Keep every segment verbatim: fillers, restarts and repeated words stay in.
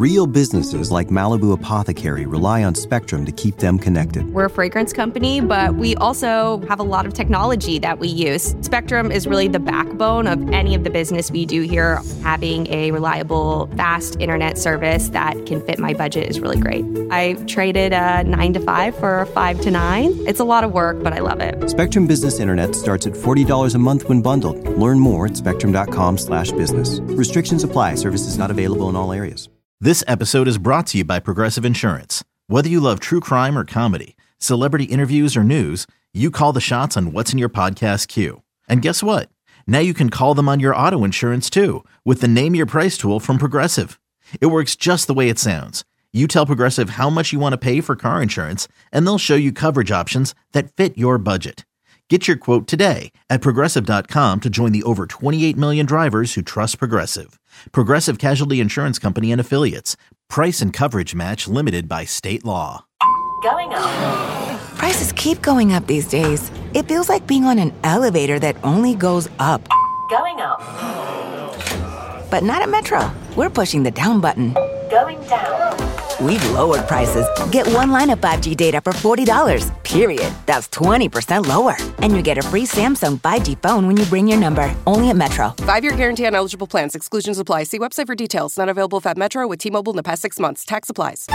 Real businesses like Malibu Apothecary rely on Spectrum to keep them connected. We're a fragrance company, but we also have a lot of technology that we use. Spectrum is really the backbone of any of the business we do here. Having a reliable, fast internet service that can fit my budget is really great. I traded a nine to five for a five to nine. It's a lot of work, but I love it. Spectrum Business Internet starts at forty dollars a month when bundled. Learn more at spectrum.com slash business. Restrictions apply. Services not available in all areas. This episode is brought to you by Progressive Insurance. Whether you love true crime or comedy, celebrity interviews or news, you call the shots on what's in your podcast queue. And guess what? Now you can call them on your auto insurance too with the Name Your Price tool from Progressive. It works just the way it sounds. You tell Progressive how much you want to pay for car insurance, and they'll show you coverage options that fit your budget. Get your quote today at Progressive dot com to join the over twenty-eight million drivers who trust Progressive. Progressive Casualty Insurance Company and Affiliates. Price and coverage match limited by state law. Going up. Prices keep going up these days. It feels like being on an elevator that only goes up. Going up. But not at Metro. We're pushing the down button. Going down. We've lowered prices. Get one line of five G data for forty dollars, period. That's twenty percent lower. And you get a free Samsung five G phone when you bring your number. Only at Metro. Five-year guarantee on eligible plans. Exclusions apply. See website for details. Not available at Metro with T-Mobile in the past six months. Tax applies.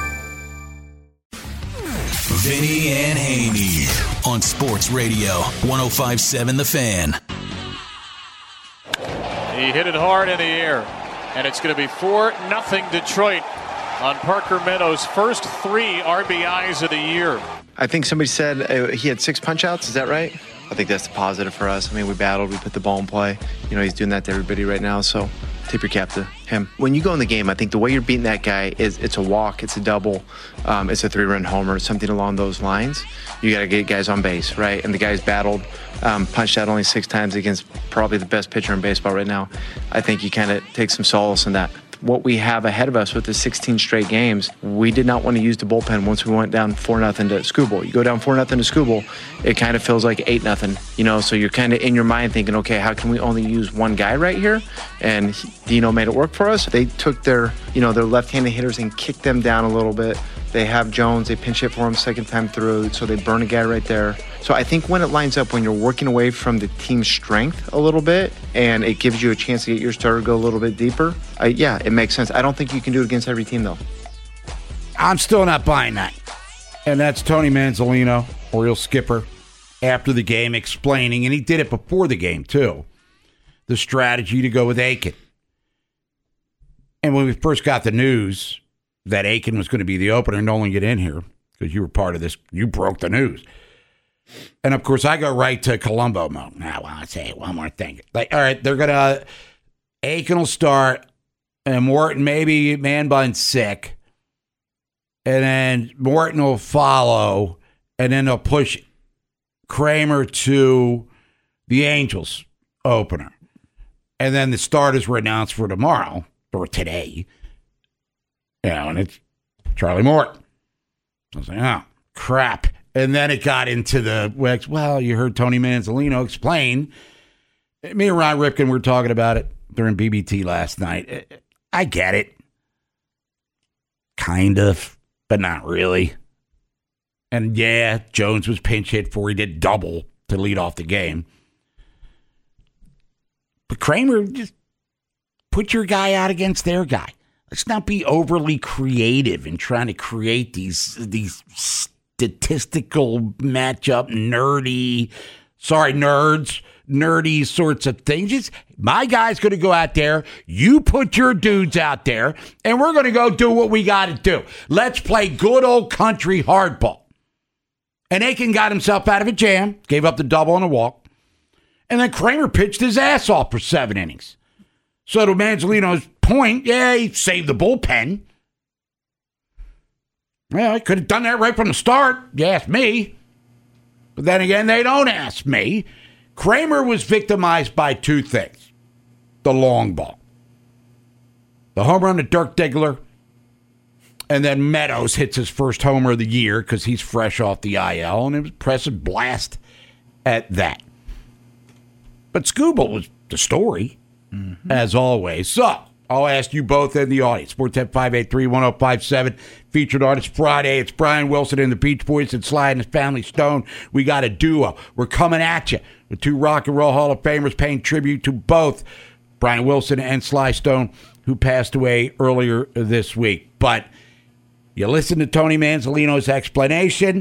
Vinny and Haney on Sports Radio one oh five point seven The Fan. He hit it hard in the air, and it's going to be four nothing Detroit on Parker Meadows' first three R B Is of the year. I think somebody said uh, he had six punch-outs. Is that right? I think that's a positive for us. I mean, we battled. We put the ball in play. You know, he's doing that to everybody right now, so tip your cap to him. When you go in the game, I think the way you're beating that guy is it's a walk, it's a double, um, it's a three-run homer, something along those lines. You got to get guys on base, right? And the guy's battled, um, punched out only six times against probably the best pitcher in baseball right now. I think you kind of take some solace in that. What we have ahead of us with the sixteen straight games, we did not want to use the bullpen once we went down four nothing to Skubal. You go down four nothing to Skubal, it kind of feels like eight nothing, you know, so you're kind of in your mind thinking, okay, how can we only use one guy right here? And he, Dino made it work for us. They took their, you know, their left-handed hitters and kicked them down a little bit. They have Jones, they pinch hit for him second time through, so they burn a guy right there. So I think when it lines up, when you're working away from the team's strength a little bit, and it gives you a chance to get your starter to go a little bit deeper, uh, yeah, it makes sense. I don't think you can do it against every team, though. I'm still not buying that. And that's Tony Manzolino, Orioles skipper, after the game explaining, and he did it before the game, too, the strategy to go with Aiken. And when we first got the news that Aiken was going to be the opener, Nolan, get in here, because you were part of this. You broke the news. And, of course, I go right to Columbo mode. Now, I want to say one more thing. Like, all right, they're going to, Aiken will start, and Morton, maybe Man Bun's sick, and then Morton will follow, and then they'll push Kramer to the Angels opener. And then the starters were announced for tomorrow, or today. You know, and it's Charlie Morton. I was like, oh, crap. And then it got into the, well, you heard Tony Manzolino explain. Me and Ron Ripken were talking about it during B B T last night. I get it. Kind of, but not really. And yeah, Jones was pinch hit for, he did double to lead off the game. But Kramer, just put your guy out against their guy. Let's not be overly creative in trying to create these these statistical matchup, nerdy, sorry, nerds, nerdy sorts of things. Just, my guy's going to go out there, you put your dudes out there, and we're going to go do what we got to do. Let's play good old country hardball. And Aiken got himself out of a jam, gave up the double and a walk, and then Kramer pitched his ass off for seven innings. So to Manzolino's point, yeah, he saved the bullpen. Well, I could have done that right from the start, you ask me. But then again, they don't ask me. Kramer was victimized by two things. The long ball. The home run to Dirk Diggler. And then Meadows hits his first homer of the year because he's fresh off the I L. And it was impressive blast at that. But Skubal was the story. Mm-hmm. As always. So, I'll ask you both in the audience. four one zero, five eight three, one zero five seven. Featured Artist Friday. It's Brian Wilson and the Beach Boys and Sly and his Family Stone. We got a duo. We're coming at you with two Rock and Roll Hall of Famers paying tribute to both Brian Wilson and Sly Stone, who passed away earlier this week. But you listen to Tony Manzolino's explanation.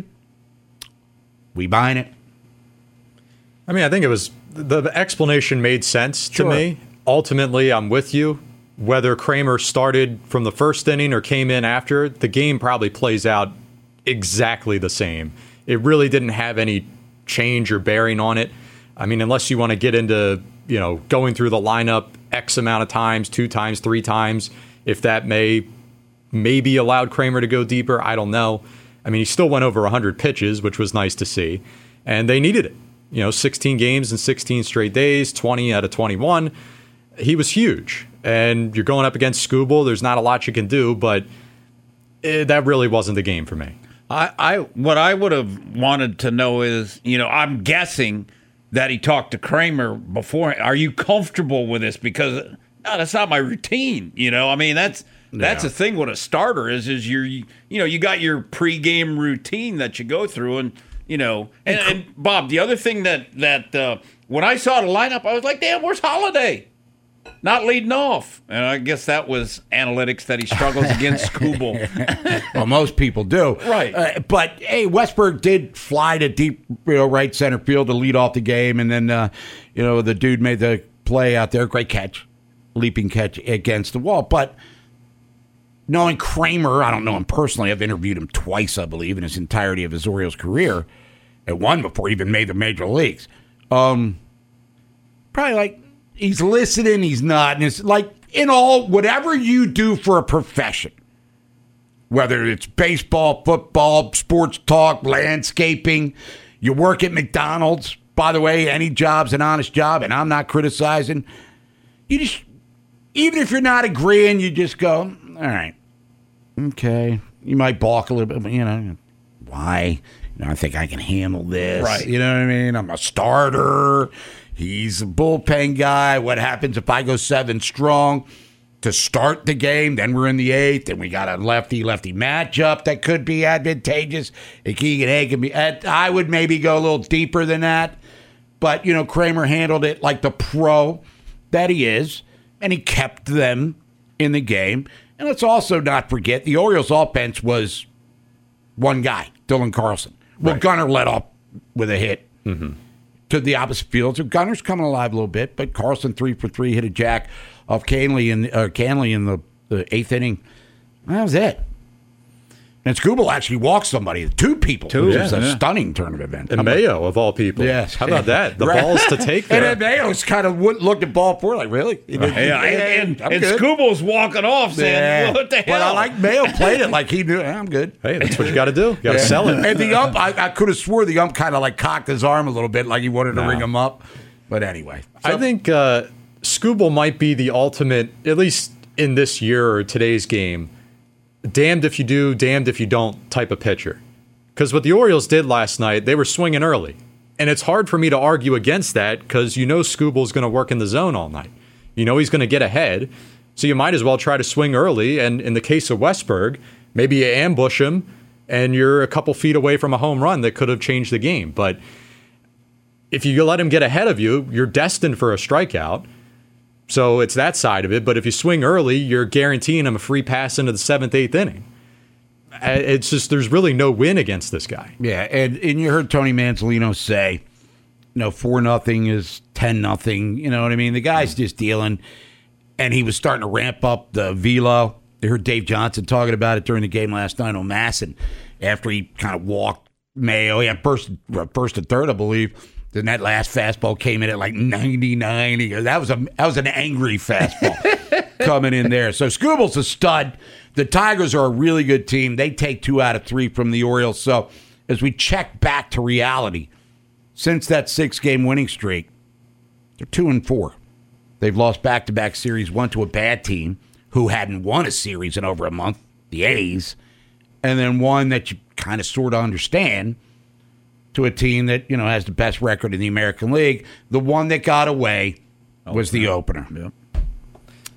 We buying it? I mean, I think it was the, the explanation made sense Sure. to me. Ultimately, I'm with you. Whether Kramer started from the first inning or came in after, the game probably plays out exactly the same. It really didn't have any change or bearing on it. I mean, unless you want to get into, you know, going through the lineup X amount of times, two times, three times, if that may maybe allowed Kramer to go deeper, I don't know. I mean, he still went over one hundred pitches, which was nice to see, and they needed it. You know, sixteen games in sixteen straight days, twenty out of twenty-one. He was huge. And you're going up against Skubal. There's not a lot you can do, but it, that really wasn't the game for me. I, I what I would have wanted to know is, you know, I'm guessing that he talked to Kramer before. Are you comfortable with this? Because no, that's not my routine. You know, I mean, that's that's Yeah. the thing. What a starter is is you're you know you got your pregame routine that you go through, and you know, and, and Bob, the other thing that that uh, when I saw the lineup, I was like, damn, where's Holiday? Not leading off. And I guess that was analytics that he struggles against Skubal. Well, most people do. Right. Uh, but, hey, Westberg did fly to deep you know, right center field to lead off the game. And then, uh, you know, the dude made the play out there. Great catch. Leaping catch against the wall. But knowing Kramer, I don't know him personally. I've interviewed him twice, I believe, in his entirety of his Orioles career. And one before he even made the major leagues. Um, probably like, he's listening, he's not. And it's like, in all, whatever you do for a profession, whether it's baseball, football, sports talk, landscaping, you work at McDonald's. By the way, any job's an honest job, and I'm not criticizing. You just, even if you're not agreeing, you just go, all right, okay. You might balk a little bit, but, you know, why? You know, I think I can handle this. Right. You know what I mean? I'm a starter. He's a bullpen guy. What happens if I go seven strong to start the game? Then we're in the eighth, and we got a lefty-lefty matchup that could be advantageous. And Keegan Hay can be. I would maybe go a little deeper than that, but you know, Kramer handled it like the pro that he is, and he kept them in the game. And let's also not forget the Orioles' offense was one guy, Dylan Carlson. Well, Right. Gunnar led off with a hit. Mm-hmm. To the opposite field. So Gunner's coming alive a little bit, but Carlson three for three hit a jack off Canley in uh, Canley in the, the eighth inning. That was it. And Skubal actually walked somebody, two people. Two, which is yeah, a yeah. stunning tournament event. And Mayo, of all people. Yes. How about that? The Right. balls to take And there. then Mayo's kind of would- looked at ball four like, really? Yeah, and, I'm and good. Skubal's walking off saying, Yeah. what the hell? But I like Mayo played it like he knew. "Yeah, I'm good. Hey, that's what you got to do. You got to Yeah. sell it. And the ump, I, I could have swore the ump kind of like cocked his arm a little bit, like he wanted to No. ring him up. But anyway, I think uh, Skubal might be the ultimate, at least in this year or today's game, damned if you do, damned if you don't type of pitcher. Because what the Orioles did last night, they were swinging early. And it's hard for me to argue against that because you know Skubal's going to work in the zone all night. You know he's going to get ahead. So you might as well try to swing early. And in the case of Westberg, maybe you ambush him and you're a couple feet away from a home run that could have changed the game. But if you let him get ahead of you, you're destined for a strikeout. So it's that side of it. But if you swing early, you're guaranteeing him a free pass into the seventh, eighth inning. It's just there's really no win against this guy. Yeah, and, and you heard Tony Manzolino say, you know, four nothing is ten nothing. You know what I mean? The guy's just dealing, and he was starting to ramp up the velo. You heard Dave Johnson talking about it during the game last night on Masson after he kind of walked Mayo. He had first, first and third, I believe. Then that last fastball came in at like ninety-nine. He goes, that was a that was an angry fastball coming in there. So Skubal's a stud. The Tigers are a really good team. They take two out of three from the Orioles. So as we check back to reality, since that six-game winning streak, they're two and four. They've lost back-to-back series, one to a bad team who hadn't won a series in over a month, the A's, and then one that you kind of sort of understand to a team that, you know, has the best record in the American League. The one that got away was the opener. Yep.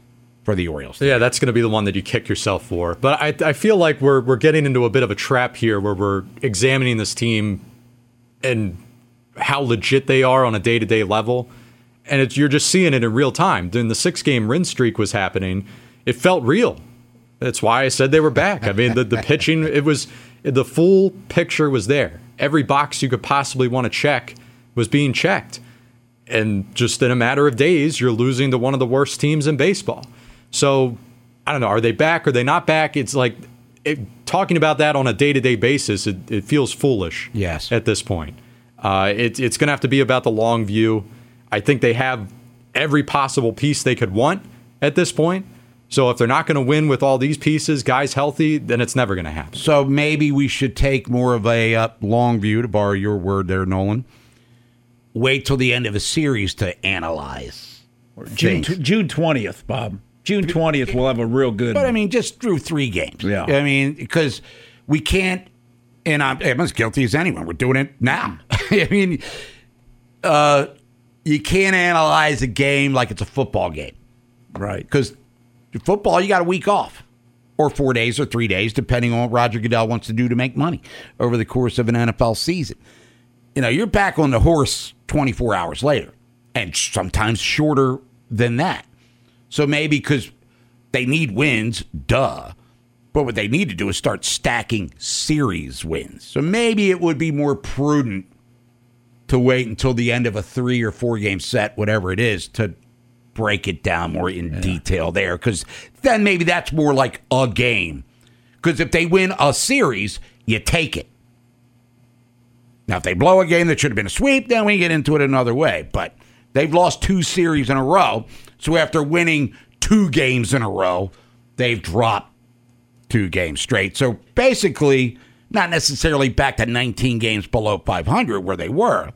for the Orioles. Yeah, that's going to be the one that you kick yourself for. But I, I feel like we're we're getting into a bit of a trap here where we're examining this team and how legit they are on a day-to-day level. And it's, you're just seeing it in real time. When the six-game win streak was happening, it felt real. That's why I said they were back. I mean, the, the pitching, it was the full picture was there. Every box you could possibly want to check was being checked. And just in a matter of days, you're losing to one of the worst teams in baseball. So, I don't know, are they back? Are they not back? It's like it, talking about that on a day-to-day basis, it, it feels foolish yes. at this point. Uh, it, it's going to have to be about the long view. I think they have every possible piece they could want at this point. So if they're not going to win with all these pieces, guys healthy, then it's never going to happen. So maybe we should take more of a uh, long view, to borrow your word there, Nolan. Wait till the end of a series to analyze. June, June twentieth, Bob. June twentieth, we'll have a real good... But, I mean, just through three games. Yeah. I mean, because we can't, and I'm, I'm as guilty as anyone. We're doing it now. I mean, uh, you can't analyze a game like it's a football game. Right. Because football, you got a week off. Or four days or three days, depending on what Roger Goodell wants to do to make money over the course of an N F L season. You know, you're back on the horse twenty-four hours later, and sometimes shorter than that. So maybe because they need wins, duh. But what they need to do is start stacking series wins. So maybe it would be more prudent to wait until the end of a three or four game set, whatever it is, to break it down more in yeah. detail there. Because then maybe that's more like a game. Because if they win a series, you take it. Now, if they blow a game that should have been a sweep, then we get into it another way. But they've lost two series in a row. So after winning two games in a row, they've dropped two games straight. So basically, not necessarily back to nineteen games below five hundred where they were,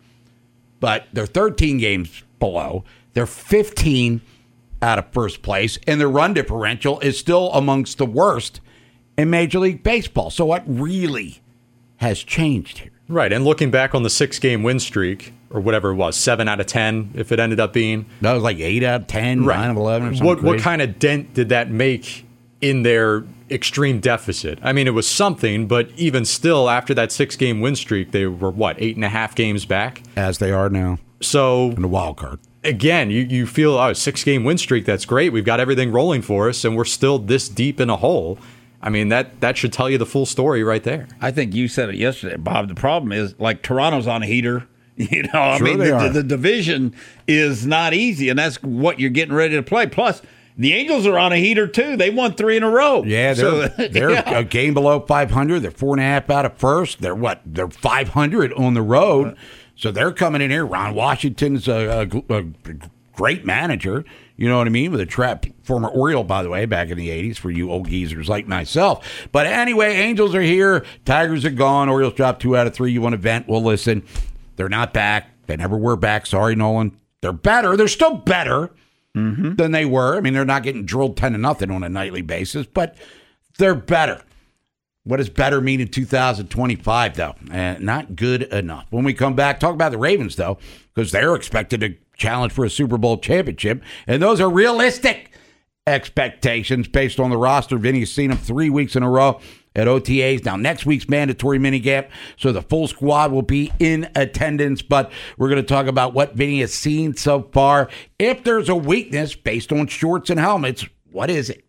but they're thirteen games below. They're fifteen out of first place, and their run differential is still amongst the worst in Major League Baseball. So what really has changed here? Right, and looking back on the six-game win streak, or whatever it was, seven out of ten, if it ended up being. That was like eight out of ten, right. nine of eleven or something What, crazy. what kind of dent did that make in their extreme deficit? I mean, it was something, but even still, after that six-game win streak, they were, what, eight and a half games back? As they are now. So, in the wild card. Again, you, you feel, oh, six-game win streak, that's great. We've got everything rolling for us, and we're still this deep in a hole. I mean, that, that should tell you the full story right there. I think you said it yesterday, Bob. The problem is, like, Toronto's on a heater. You know, I sure mean, the, the division is not easy, and that's what you're getting ready to play. Plus, the Angels are on a heater, too. They won three in a row. Yeah, they're, so, they're yeah. a game below five hundred. They're four and a half out of first. They're what? They're five hundred on the road. So they're coming in here. Ron Washington's a, a, a great manager. You know what I mean? With a trap, former Oriole, by the way, back in the eighties for you old geezers like myself. But anyway, Angels are here. Tigers are gone. Orioles dropped two out of three. You want to vent? Well, listen, they're not back. They never were back. Sorry, Nolan. They're better. They're still better mm-hmm. than they were. I mean, they're not getting drilled ten to nothing on a nightly basis, but they're better. What does better mean in two thousand twenty-five, though? Uh, not good enough. When we come back, talk about the Ravens, though, because they're expected to challenge for a Super Bowl championship, and those are realistic expectations based on the roster. Vinny's seen them three weeks in a row at O T As. Now, next week's mandatory minicamp, so the full squad will be in attendance, but we're going to talk about what Vinny has seen so far. If there's a weakness based on shorts and helmets, what is it?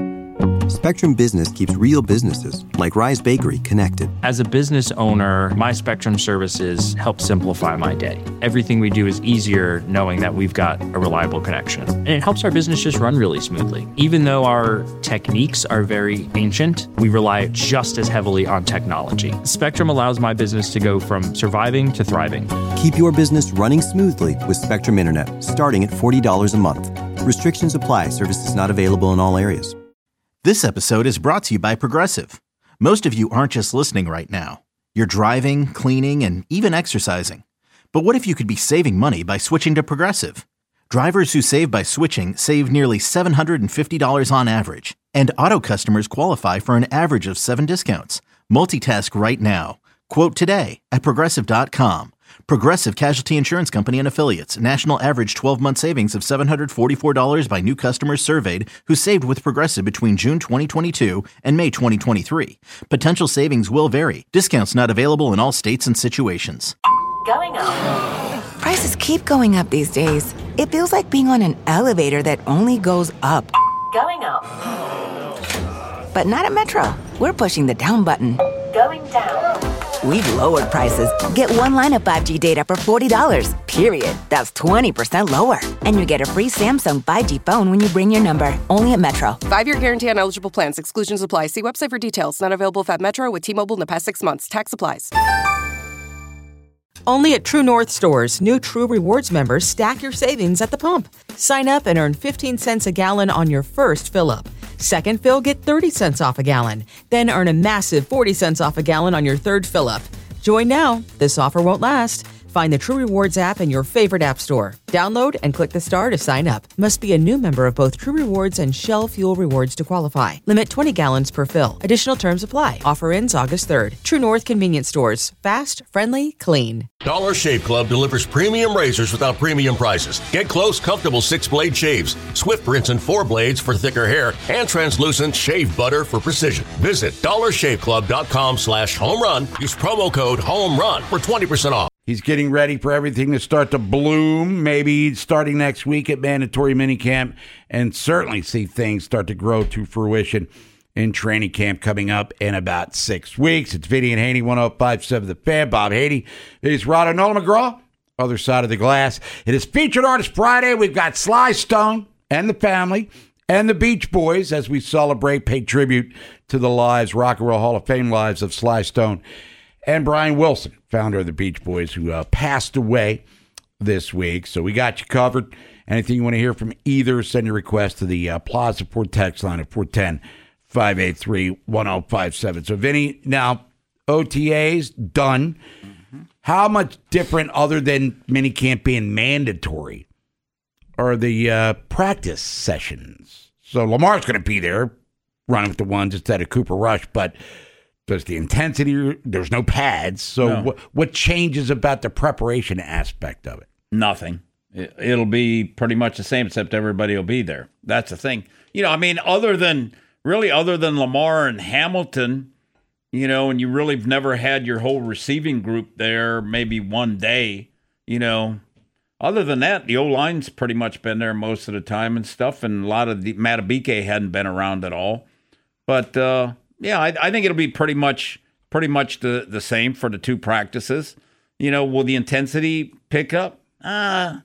Spectrum Business keeps real businesses, like Rise Bakery, connected. As a business owner, my Spectrum services help simplify my day. Everything we do is easier knowing that we've got a reliable connection. And it helps our business just run really smoothly. Even though our techniques are very ancient, we rely just as heavily on technology. Spectrum allows my business to go from surviving to thriving. Keep your business running smoothly with Spectrum Internet, starting at forty dollars a month. Restrictions apply. Services not available in all areas. This episode is brought to you by Progressive. Most of you aren't just listening right now. You're driving, cleaning, and even exercising. But what if you could be saving money by switching to Progressive? Drivers who save by switching save nearly seven hundred fifty dollars on average. And auto customers qualify for an average of seven discounts. Multitask right now. Quote today at Progressive dot com. Progressive Casualty Insurance Company and Affiliates. National average twelve-month savings of seven hundred forty-four dollars by new customers surveyed who saved with Progressive between June twenty twenty-two and May twenty twenty-three. Potential savings will vary. Discounts not available in all states and situations. Going up. Prices keep going up these days. It feels like being on an elevator that only goes up. Going up. But not at Metro. We're pushing the down button. Going down. We've lowered prices. Get one line of five G data for forty dollars, period. That's twenty percent lower. And you get a free Samsung five G phone when you bring your number. Only at Metro. Five-year guarantee on eligible plans. Exclusions apply. See website for details. Not available if at Metro with T-Mobile in the past six months. Tax applies. Only at True North stores, new True Rewards members stack your savings at the pump. Sign up and earn fifteen cents a gallon on your first fill-up. Second fill, get thirty cents off a gallon. Then earn a massive forty cents off a gallon on your third fill-up. Join now. This offer won't last. Find the True Rewards app in your favorite app store. Download and click the star to sign up. Must be a new member of both True Rewards and Shell Fuel Rewards to qualify. Limit twenty gallons per fill. Additional terms apply. Offer ends August third. True North Convenience Stores. Fast, friendly, clean. Dollar Shave Club delivers premium razors without premium prices. Get close, comfortable six-blade shaves, Swift rinse and four blades for thicker hair, and translucent shave butter for precision. Visit dollar shave club dot com slash home run. Use promo code HOMERUN for twenty percent off. He's getting ready for everything to start to bloom, maybe starting next week at mandatory minicamp, and certainly see things start to grow to fruition in training camp coming up in about six weeks. It's Vinny and Haney, one oh five point seven The Fan. Bob Haney is Rod Nola McGraw, other side of the glass. It is Featured Artist Friday. We've got Sly Stone and the family and the Beach Boys as we celebrate, pay tribute to the lives, Rock and Roll Hall of Fame lives of Sly Stone and Brian Wilson, founder of the Beach Boys, who uh, passed away this week. So we got you covered. Anything you want to hear from either, send your request to the uh, Plaza Ford text line at four one zero, five eight three, one oh five seven. So, Vinny, now O T As done. Mm-hmm. How much different, other than minicamp being mandatory, are the uh, practice sessions? So Lamar's going to be there running with the ones instead of Cooper Rush, but there's the intensity, there's no pads. So No. What, what changes about the preparation aspect of it? Nothing. It- It'll be pretty much the same, except everybody will be there. That's the thing. You know, I mean, other than, really, other than Lamar and Hamilton, you know, and you really have never had your whole receiving group there maybe one day, you know. Other than that, the O-line's pretty much been there most of the time and stuff, and a lot of the Matabike hadn't been around at all. But, uh, yeah, I, I think it'll be pretty much pretty much the, the same for the two practices. You know, will the intensity pick up? Uh,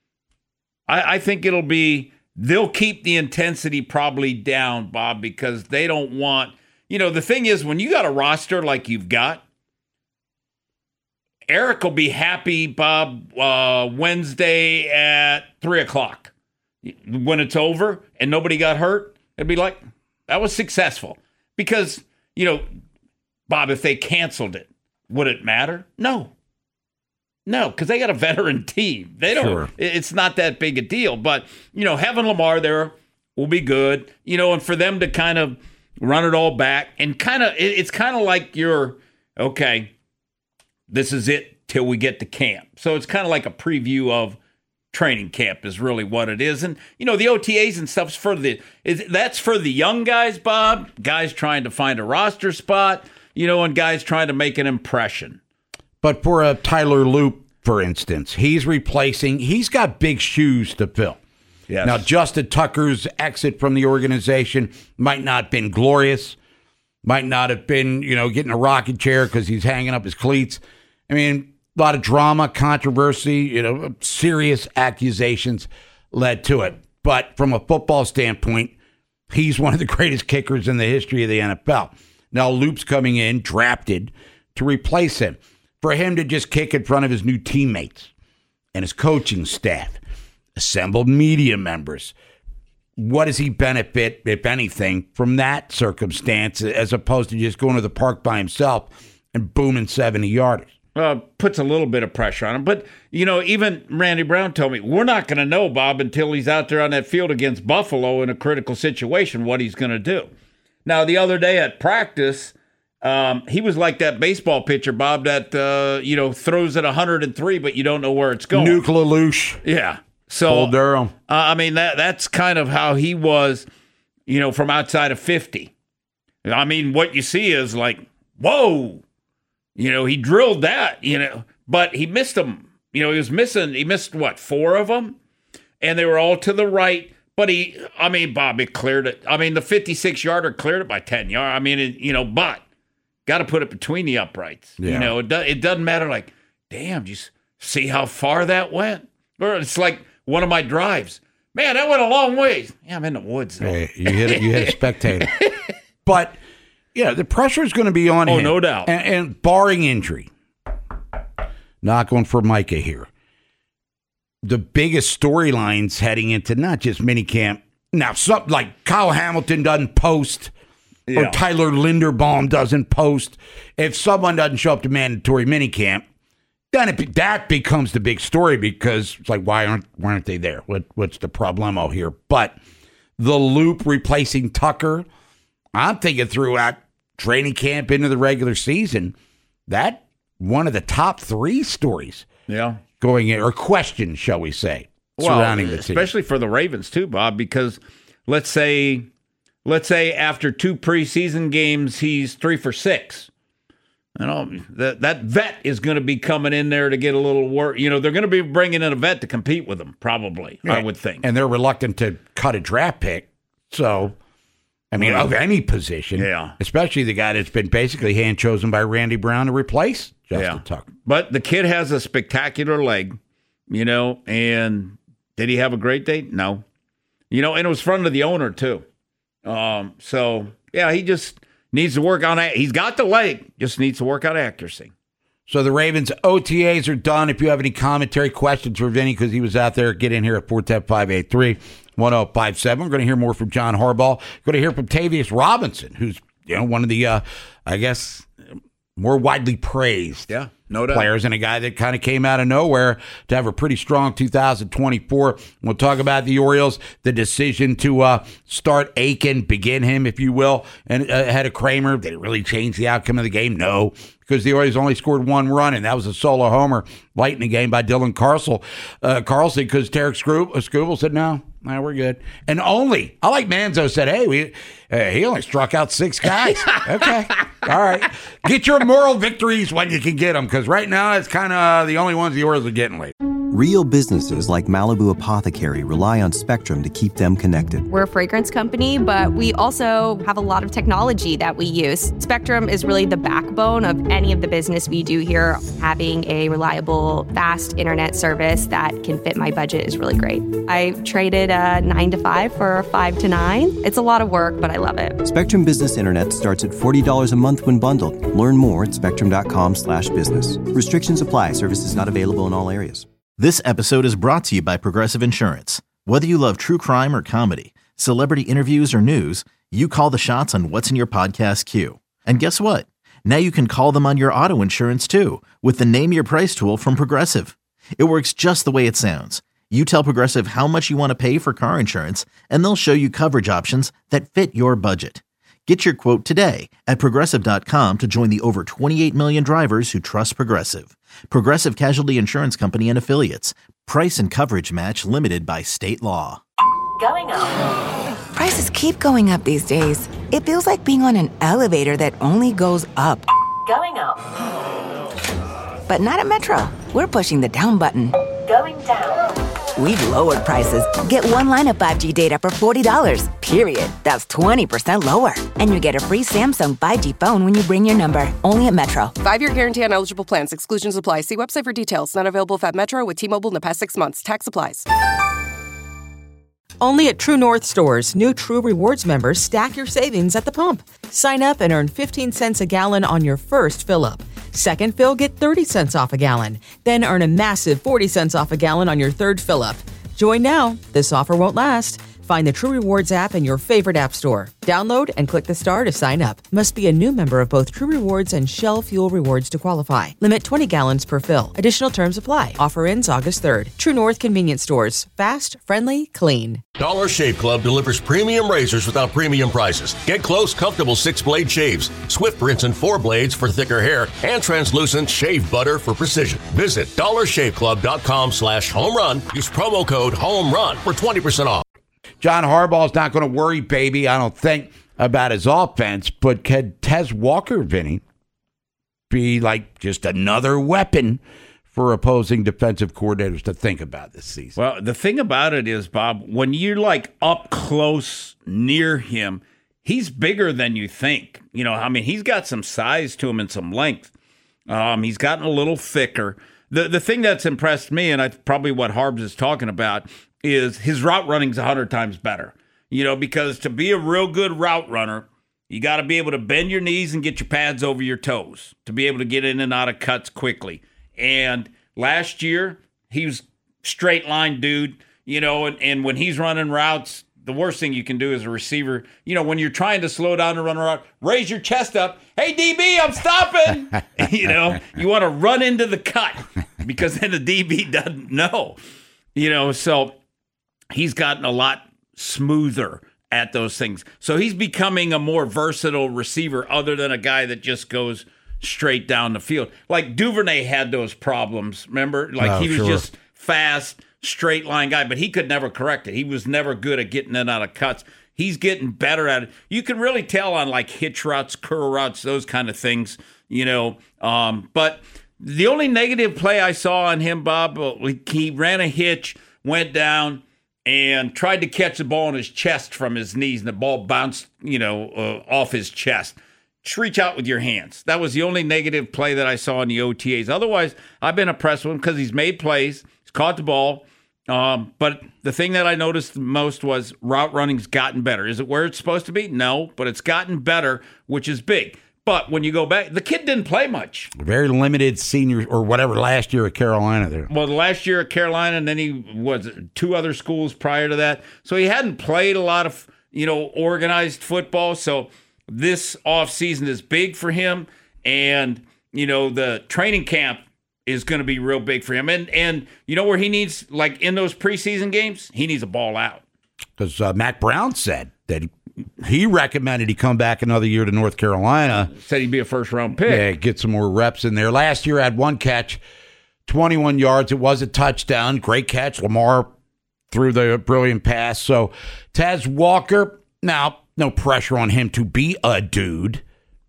I, I think it'll be, they'll keep the intensity probably down, Bob, because they don't want, you know, the thing is, when you got a roster like you've got, Eric will be happy, Bob, uh, Wednesday at three o'clock. When it's over and nobody got hurt, it'd be like, that was successful. Because, you know, Bob, if they canceled it, would it matter? No. No, because they got a veteran team. They don't. Sure. It's not that big a deal. But, you know, having Lamar there will be good. You know, and for them to kind of run it all back and kind of, it's kind of like you're, okay, this is it till we get to camp. So it's kind of like a preview of training camp is really what it is. And, you know, the O T As and stuff's for the, is, that's for the young guys, Bob, guys trying to find a roster spot, you know, and guys trying to make an impression. But for a Tyler Loop, for instance, he's replacing, he's got big shoes to fill. Yes. Now, Justin Tucker's exit from the organization might not have been glorious, might not have been, you know, getting a rocking chair because he's hanging up his cleats. I mean, a lot of drama, controversy, you know, serious accusations led to it. But from a football standpoint, he's one of the greatest kickers in the history of the N F L. Now, Loop's coming in, drafted, to replace him. For him to just kick in front of his new teammates and his coaching staff, assembled media members, what does he benefit, if anything, from that circumstance as opposed to just going to the park by himself and booming seventy-yarders? Uh, puts a little bit of pressure on him. But, you know, even Randy Brown told me, we're not going to know, Bob, until he's out there on that field against Buffalo in a critical situation, what he's going to do. Now, the other day at practice, Um, he was like that baseball pitcher, Bob, that, uh, you know, throws at one hundred three, but you don't know where it's going. Nuke LaLoosh. Yeah. So, Bull Durham. Uh, I mean, that that's kind of how he was, you know, from outside of fifty. I mean, what you see is like, whoa, you know, he drilled that, you know, but he missed them. You know, he was missing, he missed, what, four of them? And they were all to the right. But he, I mean, Bob, it cleared it. I mean, the fifty-six yarder cleared it by ten yards. I mean, it, you know, but got to put it between the uprights. Yeah. You know, it, do, it doesn't matter. Like, damn, you see how far that went? Or it's like one of my drives. Man, that went a long ways. Yeah, I'm in the woods. Though. Hey, you hit it. You hit a spectator. But yeah, the pressure is going to be on oh, him. no doubt. And, and barring injury, not going for Micah here. The biggest storylines heading into not just minicamp. Now, something like Kyle Hamilton doesn't post. Yeah. Or Tyler Linderbaum doesn't post. If someone doesn't show up to mandatory minicamp, then it, that becomes the big story because it's like, why aren't why aren't they there? What what's the problemo here? But the Loop replacing Tucker, I'm thinking throughout training camp into the regular season, that one of the top three stories. Yeah, going in or questions, shall we say, well, surrounding the team, especially for the Ravens too, Bob. Because let's say. Let's say after two preseason games, he's three for six. You know, that that vet is going to be coming in there to get a little work. You know, they're going to be bringing in a vet to compete with him, probably, yeah. I would think. And they're reluctant to cut a draft pick. So, I mean, well, of any position, yeah. especially the guy that's been basically hand chosen by Randy Brown to replace Justin yeah. Tucker. But the kid has a spectacular leg, you know, and did he have a great day? No. You know, and it was front of the owner, too. Um, so yeah, he just needs to work on it. He's got the leg, just needs to work on accuracy. So the Ravens O T As are done. If you have any commentary questions for Vinny, because he was out there, get in here at four one zero, five eight three, one zero five seven. We're going to hear more from John Harbaugh. We're going to hear from Tavius Robinson, who's, you know, one of the, uh, I guess, more widely praised yeah, no doubt. players, and a guy that kind of came out of nowhere to have a pretty strong two thousand twenty-four. We'll talk about the Orioles, the decision to uh, start Aiken, begin him, if you will, and uh, ahead of Kramer. Did it really change the outcome of the game? No, because the Orioles only scored one run, and that was a solo homer late in the game by Dylan Carlson, uh, Carlson, because Tarek Skubal said, no, no, we're good. And only, I like Manzo said, hey, we uh, he only struck out six guys. Okay. All right. Get your moral victories when you can get them, because right now it's kind of the only ones the Orioles are getting late. Real businesses like Malibu Apothecary rely on Spectrum to keep them connected. We're a fragrance company, but we also have a lot of technology that we use. Spectrum is really the backbone of any of the business we do here. Having a reliable, fast internet service that can fit my budget is really great. I traded a nine to five for a five to nine. It's a lot of work, but I love it. Spectrum Business Internet starts at forty dollars a month when bundled. Learn more at spectrum.com slash business. Restrictions apply. Services not available in all areas. This episode is brought to you by Progressive Insurance. Whether you love true crime or comedy, celebrity interviews or news, you call the shots on what's in your podcast queue. And guess what? Now you can call them on your auto insurance too with the Name Your Price tool from Progressive. It works just the way it sounds. You tell Progressive how much you want to pay for car insurance, and they'll show you coverage options that fit your budget. Get your quote today at Progressive dot com to join the over twenty-eight million drivers who trust Progressive. Progressive Casualty Insurance Company and Affiliates. Price and coverage match limited by state law. Going up. Prices keep going up these days. It feels like being on an elevator that only goes up. Going up. But not at Metro. We're pushing the down button. Going down. We've lowered prices. Get one line of five G data for forty dollars, period. That's twenty percent lower. And you get a free Samsung five G phone when you bring your number. Only at Metro. Five-year guarantee on eligible plans. Exclusions apply. See website for details. Not available if at Metro with T-Mobile in the past six months. Tax applies. Only at True North stores, new True Rewards members stack your savings at the pump. Sign up and earn fifteen cents a gallon on your first fill-up. Second fill, get thirty cents off a gallon. Then earn a massive forty cents off a gallon on your third fill-up. Join now. This offer won't last. Find the True Rewards app in your favorite app store. Download and click the star to sign up. Must be a new member of both True Rewards and Shell Fuel Rewards to qualify. Limit twenty gallons per fill. Additional terms apply. Offer ends August third. True North Convenience Stores. Fast, friendly, clean. Dollar Shave Club delivers premium razors without premium prices. Get close, comfortable six-blade shaves, Swift rinse and four blades for thicker hair, and translucent shave butter for precision. Visit dollar shave club dot com slash home run. Use promo code HOMERUN for twenty percent off. John Harbaugh's not going to worry, baby, I don't think, about his offense, but could Tez Walker, Vinny, be like just another weapon for opposing defensive coordinators to think about this season? Well, the thing about it is, Bob, when you're like up close near him, he's bigger than you think. You know, I mean, he's got some size to him and some length. Um, he's gotten a little thicker. The the thing that's impressed me, and I probably what Harbs is talking about, is his route running's a hundred times better. You know, because to be a real good route runner, you got to be able to bend your knees and get your pads over your toes to be able to get in and out of cuts quickly. And last year, he was straight line dude, you know, and, and when he's running routes, the worst thing you can do as a receiver, you know, when you're trying to slow down and run a route, raise your chest up. Hey, D B, I'm stopping. You know, you want to run into the cut because then the D B doesn't know, you know, so he's gotten a lot smoother at those things. So he's becoming a more versatile receiver other than a guy that just goes straight down the field. Like Duvernay had those problems, remember? Like oh, he was sure. just fast, straight line guy, but he could never correct it. He was never good at getting in and out of cuts. He's getting better at it. You can really tell on like hitch routes, curl routes, those kind of things, you know. Um, but the only negative play I saw on him, Bob, he ran a hitch, went down, and tried to catch the ball in his chest from his knees, and the ball bounced, you know, uh, off his chest. Just reach out with your hands. That was the only negative play that I saw in the O T As. Otherwise, I've been impressed with him because he's made plays, he's caught the ball. Um, but the thing that I noticed most was route running's gotten better. Is it where it's supposed to be? No, but it's gotten better, which is big. But when you go back, the kid didn't play much. Very limited senior or whatever last year at Carolina there. Well, the last year at Carolina, and then he was two other schools prior to that. So he hadn't played a lot of, you know, organized football. So this offseason is big for him. And, you know, the training camp is going to be real big for him. And, and you know where he needs, like in those preseason games, he needs a ball out. Because uh, Mac Brown said that he, he recommended he come back another year to North Carolina. Said he'd be a first-round pick. Yeah, get some more reps in there. Last year had one catch, twenty-one yards. It was a touchdown. Great catch. Lamar threw the brilliant pass. So Tez Walker, now, no pressure on him to be a dude.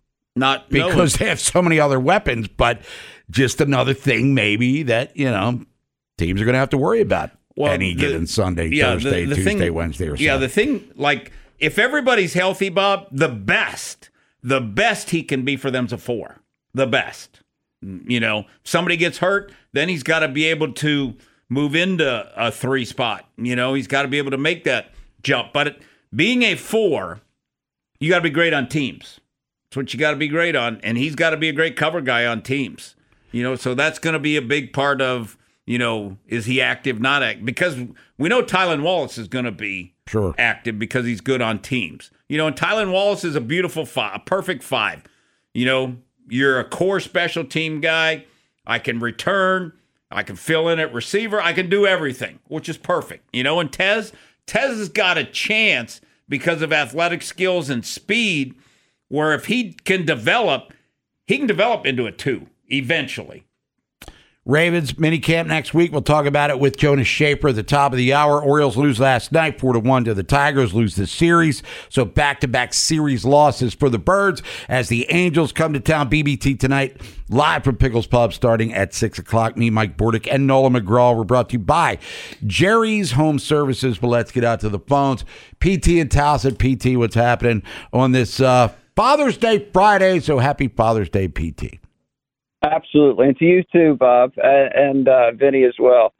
Not because no. they have so many other weapons, but just another thing maybe that, you know, teams are going to have to worry about well, any the, given Sunday, yeah, Thursday, the, the Tuesday, thing, Wednesday, or Sunday. Yeah, the thing, like, if everybody's healthy, Bob, the best, the best he can be for them's a four. The best. You know, somebody gets hurt, then he's got to be able to move into a three spot. You know, he's got to be able to make that jump. But it, being a four, you got to be great on teams. That's what you got to be great on. And he's got to be a great cover guy on teams. You know, so that's going to be a big part of, you know, is he active, not active? Because we know Tylan Wallace is going to be sure. active because he's good on teams. You know, and Tylan Wallace is a beautiful five, a perfect five. You know, you're a core special team guy. I can return. I can fill in at receiver. I can do everything, which is perfect. You know, and Tez, Tez has got a chance because of athletic skills and speed where if he can develop, he can develop into a two eventually. Ravens minicamp next week. We'll talk about it with Jonas Schaefer at the top of the hour. Orioles lose last night, four to one to the Tigers, lose the series. So back-to-back series losses for the Birds as the Angels come to town. B B T tonight, live from Pickles Pub, starting at six o'clock. Me, Mike Bordick, and Nola McGraw were brought to you by Jerry's Home Services. But let's get out to the phones. P T and Towson. P T, what's happening on this uh, Father's Day Friday? So happy Father's Day, P T. Absolutely, and to you too, Bob, and uh, Vinny as well.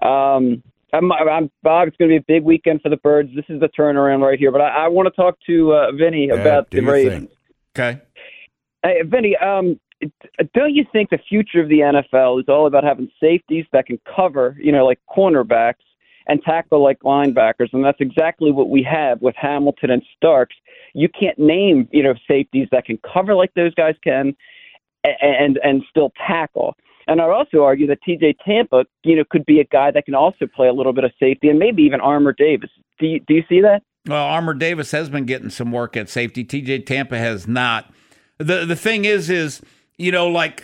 Um, I'm, I'm, Bob, it's going to be a big weekend for the Birds. This is the turnaround right here, but I, I want to talk to uh, Vinny yeah, about the Ravens. Thing. Okay. Hey, Vinny, um, don't you think the future of the N F L is all about having safeties that can cover, you know, like cornerbacks, and tackle like linebackers, and that's exactly what we have with Hamilton and Starks. You can't name, you know, safeties that can cover like those guys can and and still tackle. And I'd also argue that T J Tampa, you know, could be a guy that can also play a little bit of safety, and maybe even Armour Davis. Do you, do you see that? Well, Armour Davis has been getting some work at safety. T J Tampa has not. The the thing is, is, you know, like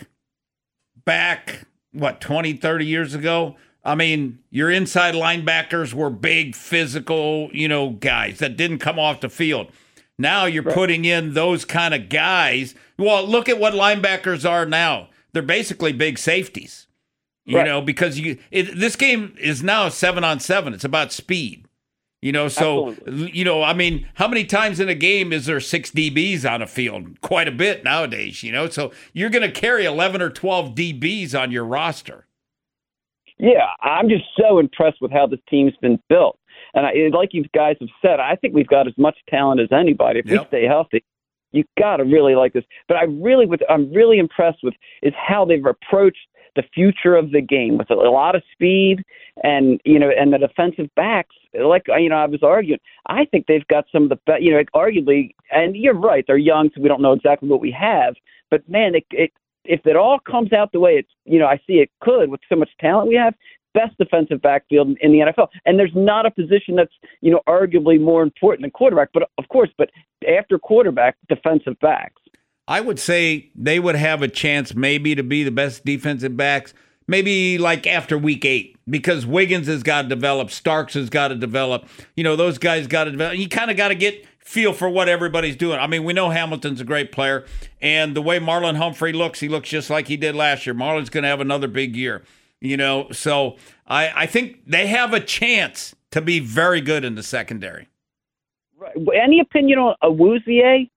back, what, twenty, thirty years ago, I mean, your inside linebackers were big, physical, you know, guys that didn't come off the field. Now you're right. putting in those kind of guys. Well, look at what linebackers are now. They're basically big safeties, you right. know, because you it, this game is now seven on seven. It's about speed. You know, so, Absolutely. you know, I mean, how many times in a game is there six D Bs on a field? Quite a bit nowadays, you know. So you're going to carry eleven or twelve D Bs on your roster. Yeah, I'm just so impressed with how this team's been built. And I, like you guys have said, I think we've got as much talent as anybody. If yep. we stay healthy, you got to really like this. But I really, what I'm really impressed with is how they've approached the future of the game with a lot of speed and, you know, and the defensive backs. Like, you know, I was arguing, I think they've got some of the best, you know, arguably, and you're right, they're young, so we don't know exactly what we have. But, man, it, it, if it all comes out the way it's, you know, I see it could with so much talent we have, best defensive backfield in the N F L. And there's not a position that's, you know, arguably more important than quarterback, but of course, but after quarterback, defensive backs. I would say they would have a chance maybe to be the best defensive backs, maybe like after week eight, because Wiggins has got to develop, Starks has got to develop, you know, those guys got to develop. You kind of got to get feel for what everybody's doing. I mean, we know Hamilton's a great player, and the way Marlon Humphrey looks, he looks just like he did last year. Marlon's going to have another big year, you know, so I, I think they have a chance to be very good in the secondary. Right. Any opinion on Awuzie?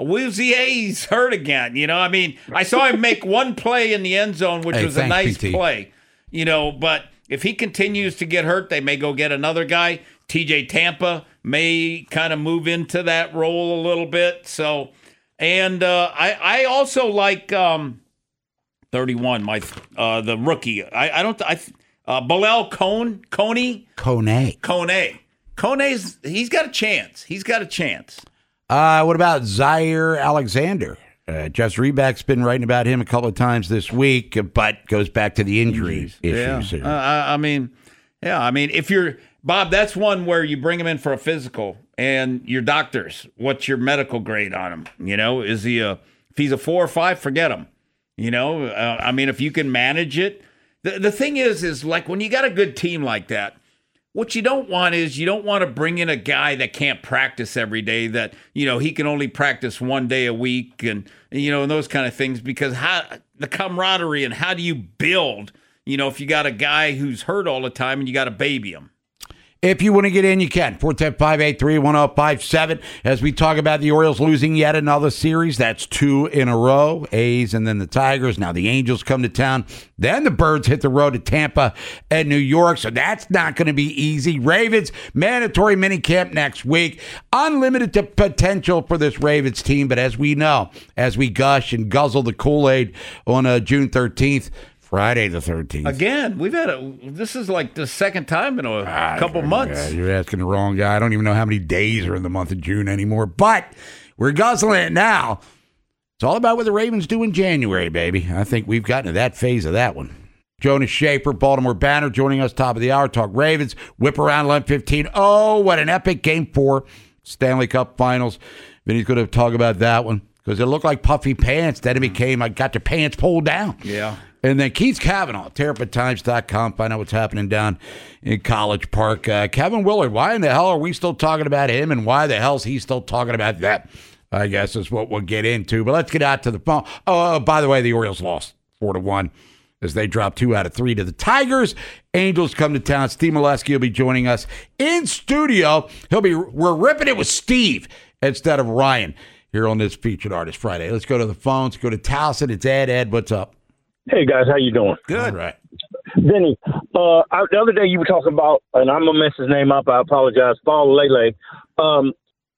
Awuzie's hurt again. You know, I mean, I saw him make one play in the end zone, which hey, was thanks, a nice P T. play. You know, but if he continues to get hurt, they may go get another guy. T J Tampa may kind of move into that role a little bit. So, and uh, I, I also like um, thirty-one, my uh, the rookie. I, I don't. I uh, Bilal Cone, Coney, Kone, Kone, Kone's. He's got a chance. He's got a chance. Uh, what about Zaire Alexander? Uh, Jess Reback's been writing about him a couple of times this week, but goes back to the injury issues. Yeah. Uh, I, I mean, yeah, I mean, if you're, Bob, that's one where you bring him in for a physical and your doctors, what's your medical grade on him? You know, is he a, if he's a four or five, forget him. You know, uh, I mean, if you can manage it. The, the thing is, is like when you got a good team like that, what you don't want is you don't want to bring in a guy that can't practice every day, that, you know, he can only practice one day a week and, you know, and those kind of things, because how the camaraderie and how do you build, you know, if you got a guy who's hurt all the time and you got to baby him. If you want to get in, you can. four one zero, five eight three, one zero five seven. As we talk about the Orioles losing yet another series, that's two in a row. A's and then the Tigers. Now the Angels come to town. Then the Birds hit the road to Tampa and New York, so that's not going to be easy. Ravens, mandatory minicamp next week. Unlimited to potential for this Ravens team, but as we know, as we gush and guzzle the Kool-Aid on uh, June thirteenth, Friday the thirteenth. Again, we've had a, this is like the second time in a ah, couple months. Yeah, you're asking the wrong guy. I don't even know how many days are in the month of June anymore, but we're guzzling it now. It's all about what the Ravens do in January, baby. I think we've gotten to that phase of that one. Jonas Schaefer, Baltimore Banner, joining us top of the hour. Talk Ravens, whip around eleven fifteen. Oh, what an epic game four. Stanley Cup Finals. Vinny's going to talk about that one because it looked like puffy pants. Then it became, I got your pants pulled down. Yeah. And then Keith Cavanaugh, Terrapin Times dot com. Find out what's happening down in College Park. Uh, Kevin Willard, why in the hell are we still talking about him, and why the hell's he still talking about that? I guess is what we'll get into. But let's get out to the phone. Oh, by the way, the Orioles lost four to one as they dropped two out of three to the Tigers. Angels come to town. Steve Molesky will be joining us in studio. He'll be. We're ripping it with Steve instead of Ryan here on this Featured Artist Friday. Let's go to the phones. Go to Towson. It's Ed. Ed, what's up? Hey, guys, how you doing? Good. All right. Vinny, uh, I, the other day you were talking about, and I'm going to mess his name up, I apologize, Paul Lele. Um,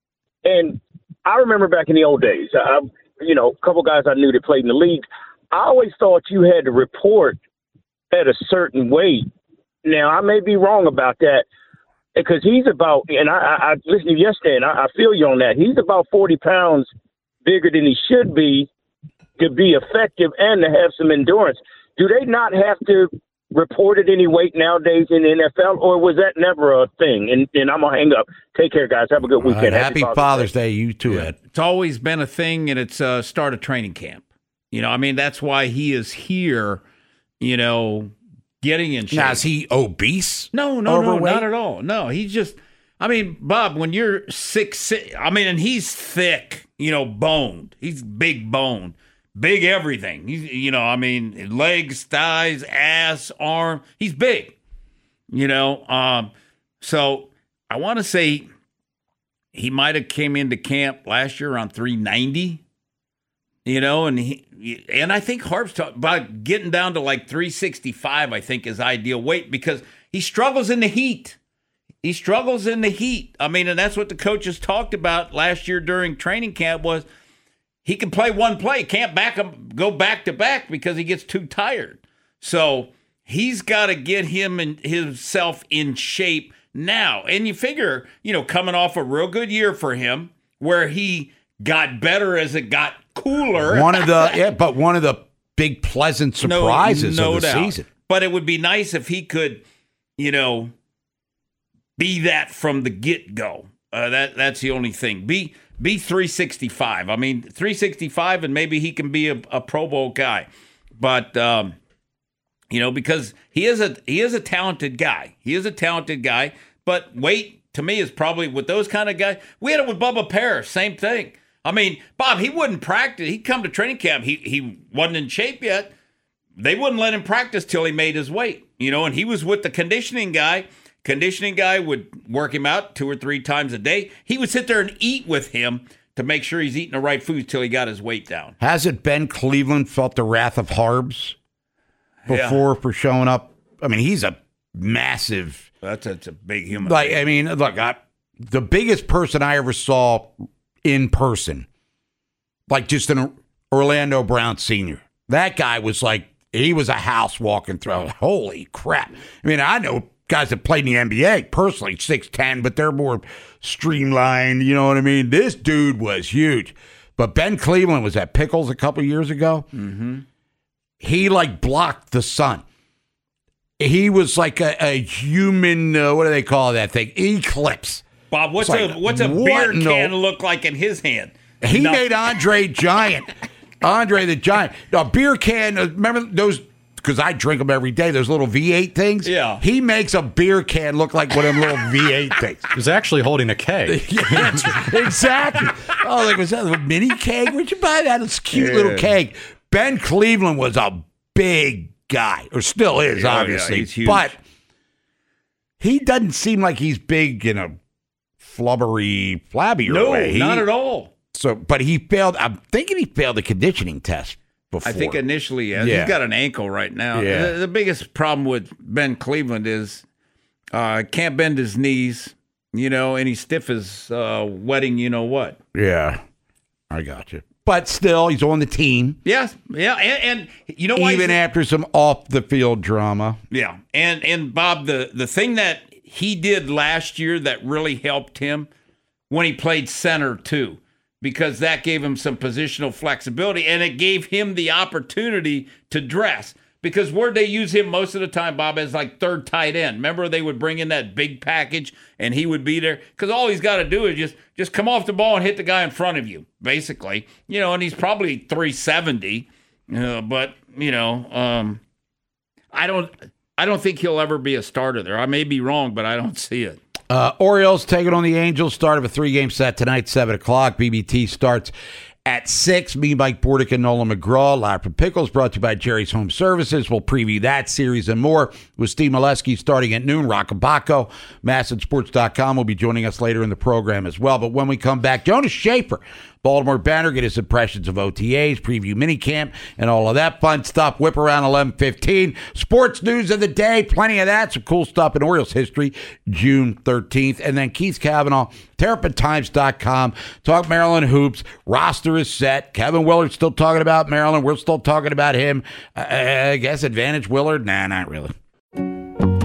and I remember back in the old days, I, you know, a couple guys I knew that played in the league. I always thought you had to report at a certain weight now, I may be wrong about that because he's about, and I, I, I listened to you yesterday, and I, I feel you on that. He's about forty pounds bigger than he should be to be effective and to have some endurance. Do they not have to report at any weight nowadays in the N F L, or was that never a thing? And, and I'm going to hang up. Take care, guys. Have a good weekend. Right, happy, happy Father's Day. Day. You too, Ed. It's always been a thing, and it's a start of training camp. You know, I mean, that's why he is here, you know, getting in shape. Now, is he obese? No, no, Overweight? no, not at all. No, he's just, I mean, Bob, when you're six, six, I mean, and he's thick, you know, boned. He's big boned. Big everything. He's, you know, I mean, legs, thighs, ass, arm. He's big, you know. Um, so I want to say he might have came into camp last year around three ninety, you know, and he, and I think Harp's talking about getting down to like three sixty-five, I think is ideal weight because he struggles in the heat. He struggles in the heat. I mean, and that's what the coaches talked about last year during training camp was, he can play one play, can't back him, go back to back because he gets too tired. So he's got to get him and himself in shape now. And you figure, you know, coming off a real good year for him, where he got better as it got cooler. One of the yeah, but one of the big pleasant surprises no, no of the doubt. season. But it would be nice if he could, you know, be that from the get go. Uh, that that's the only thing. Be Be three sixty-five. I mean, three sixty-five, and maybe he can be a, a Pro Bowl guy. But um, you know, because he is a he is a talented guy. He is a talented guy. But weight to me is probably with those kind of guys. We had it with Bubba Parrish, same thing. I mean, Bob, he wouldn't practice. He'd come to training camp. He he wasn't in shape yet. They wouldn't let him practice till he made his weight. You know, and he was with the conditioning guy. Conditioning guy would work him out two or three times a day. He would sit there and eat with him to make sure he's eating the right food till he got his weight down. Hasn't Ben Cleveland felt the wrath of Harbs before yeah. for showing up? I mean, he's a massive. That's, that's a big human. Like, being. I mean, look, I, the biggest person I ever saw in person, like just an Orlando Brown Senior. That guy was like, he was a house walking through. Holy crap. I mean, I know guys that played in the N B A, personally, six ten, but they're more streamlined, you know what I mean? This dude was huge. But Ben Cleveland was at Pickles a couple years ago. Mm-hmm. He, like, blocked the sun. He was like a, a human, uh, what do they call that thing? Eclipse. Bob, what's like, a what's a what beer no. can look like in his hand? He Nothing. made Andre Giant. Andre the Giant. A beer can, uh, remember those, because I drink them every day, those little V eight things? Yeah. He makes a beer can look like one of them little V eight things. He's actually holding a keg. Yeah, exactly. Oh, like, was that a mini keg? Where'd you buy that? It's a cute yeah. little keg. Ben Cleveland was a big guy, or still is, yeah, obviously. Yeah, he's huge. But he doesn't seem like he's big in a flubbery, flabbier no, way. No, not he, at all. So, but he failed. I'm thinking he failed the conditioning test. Before. I think initially, yeah. yeah. He's got an ankle right now. Yeah. The, the biggest problem with Ben Cleveland is uh, can't bend his knees, you know, and he's stiff as uh, wedding, you know what. Yeah, I got you. But still, he's on the team. Yes, yeah, and, and you know why? Even after some off-the-field drama. Yeah, and and Bob, the, the thing that he did last year that really helped him when he played center, too. Because that gave him some positional flexibility, and it gave him the opportunity to dress. Because where'd they use him most of the time, Bob, as like third tight end? Remember they would bring in that big package, and he would be there? Because all he's got to do is just, just come off the ball and hit the guy in front of you, basically. You know, and he's probably three seventy. Uh, but, you know, um, I don't I don't think he'll ever be a starter there. I may be wrong, but I don't see it. Uh, Orioles taking on the Angels. Start of a three-game set tonight, seven o'clock. B B T starts at six. Me, Mike Bordick, and Nolan McGraw. Live from Pickles, brought to you by Jerry's Home Services. We'll preview that series and more with Steve Molesky starting at noon. Rockabaco, Masson Sports dot com will be joining us later in the program as well. But when we come back, Jonas Schaefer, Baltimore Banner, get his impressions of O T As, preview minicamp, and all of that fun stuff. Whip around eleven fifteen. Sports news of the day, plenty of that. Some cool stuff in Orioles history, June thirteenth. And then Keith Kavanaugh, Terrapin Times dot com. Talk Maryland hoops. Roster is set. Kevin Willard's still talking about Maryland. We're still talking about him. Uh, I guess advantage Willard? Nah, not really.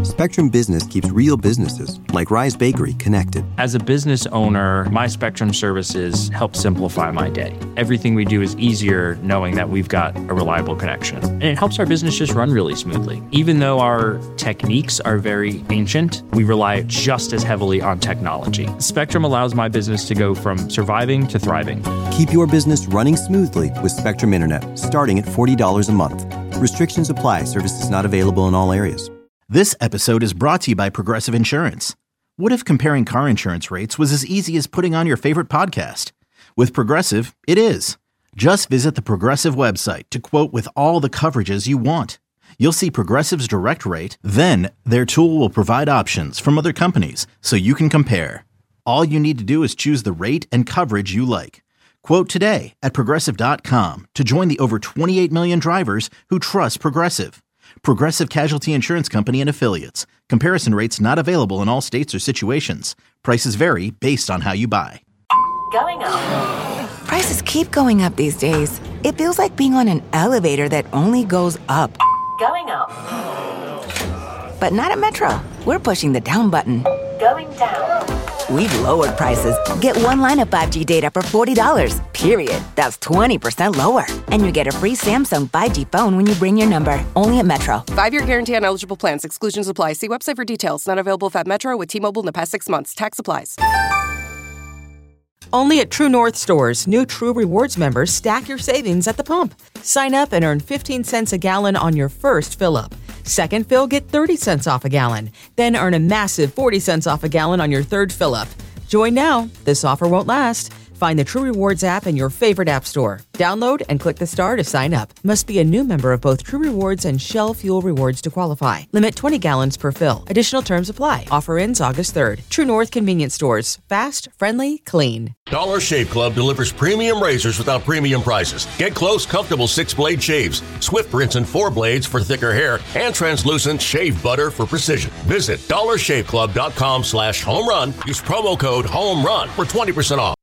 Spectrum Business keeps real businesses, like Rise Bakery, connected. As a business owner, my Spectrum services help simplify my day. Everything we do is easier knowing that we've got a reliable connection. And it helps our business just run really smoothly. Even though our techniques are very ancient, we rely just as heavily on technology. Spectrum allows my business to go from surviving to thriving. Keep your business running smoothly with Spectrum Internet, starting at forty dollars a month. Restrictions apply. Services not available in all areas. This episode is brought to you by Progressive Insurance. What if comparing car insurance rates was as easy as putting on your favorite podcast? With Progressive, it is. Just visit the Progressive website to quote with all the coverages you want. You'll see Progressive's direct rate, then their tool will provide options from other companies so you can compare. All you need to do is choose the rate and coverage you like. Quote today at Progressive dot com to join the over twenty-eight million drivers who trust Progressive. Progressive Casualty Insurance Company and Affiliates. Comparison rates not available in all states or situations. Prices vary based on how you buy. Going up. Prices keep going up these days. It feels like being on an elevator that only goes up. Going up. But not at Metro. We're pushing the down button. Going down. We've lowered prices. Get one line of five G data for forty dollars, period. That's twenty percent lower. And you get a free Samsung five G phone when you bring your number. Only at Metro. Five-year guarantee on eligible plans. Exclusions apply. See website for details. Not available if at Metro with T-Mobile in the past six months. Tax applies. Only at True North stores, new True Rewards members stack your savings at the pump. Sign up and earn fifteen cents a gallon on your first fill-up. Second fill, get thirty cents off a gallon. Then earn a massive forty cents off a gallon on your third fill-up. Join now. This offer won't last. Find the True Rewards app in your favorite app store. Download and click the star to sign up. Must be a new member of both True Rewards and Shell Fuel Rewards to qualify. Limit twenty gallons per fill. Additional terms apply. Offer ends August third. True North Convenience Stores. Fast, friendly, clean. Dollar Shave Club delivers premium razors without premium prices. Get close, comfortable six-blade shaves, Swift rinse and four blades for thicker hair, and translucent shave butter for precision. Visit dollar shave club dot com slash home run. Use promo code HOME RUN for twenty percent off.